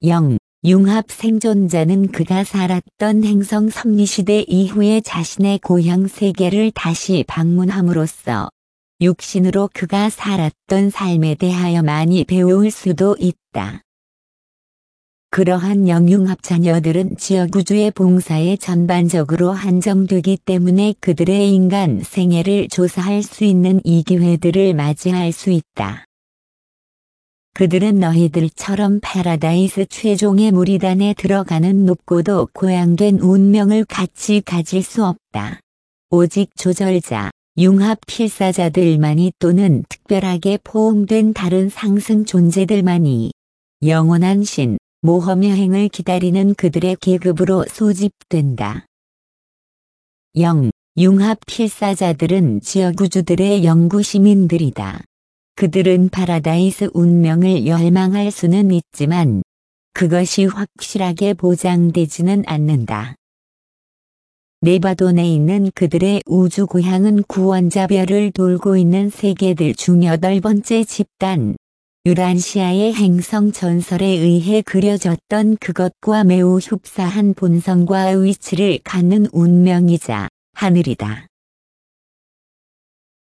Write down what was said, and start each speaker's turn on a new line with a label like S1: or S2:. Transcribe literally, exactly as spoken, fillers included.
S1: 영. 융합 생존자는 그가 살았던 행성 섭리시대 이후에 자신의 고향 세계를 다시 방문함으로써 육신으로 그가 살았던 삶에 대하여 많이 배울 수도 있다. 그러한 영융합 자녀들은 지역우주의 봉사에 전반적으로 한정되기 때문에 그들의 인간 생애를 조사할 수 있는 이 기회들을 맞이할 수 있다. 그들은 너희들처럼 파라다이스 최종의 무리단에 들어가는 높고도 고양된 운명을 같이 가질 수 없다. 오직 조절자, 융합 필사자들만이 또는 특별하게 포옹된 다른 상승 존재들만이 영원한 신, 모험 여행을 기다리는 그들의 계급으로 소집된다. 영. 융합 필사자들은 지역우주들의 영구 시민들이다. 그들은 파라다이스 운명을 열망할 수는 있지만 그것이 확실하게 보장되지는 않는다. 네바돈에 있는 그들의 우주 고향은 구원자별을 돌고 있는 세계들 중 여덟 번째 집단 유란시아의 행성 전설에 의해 그려졌던 그것과 매우 흡사한 본성과 위치를 갖는 운명이자 하늘이다.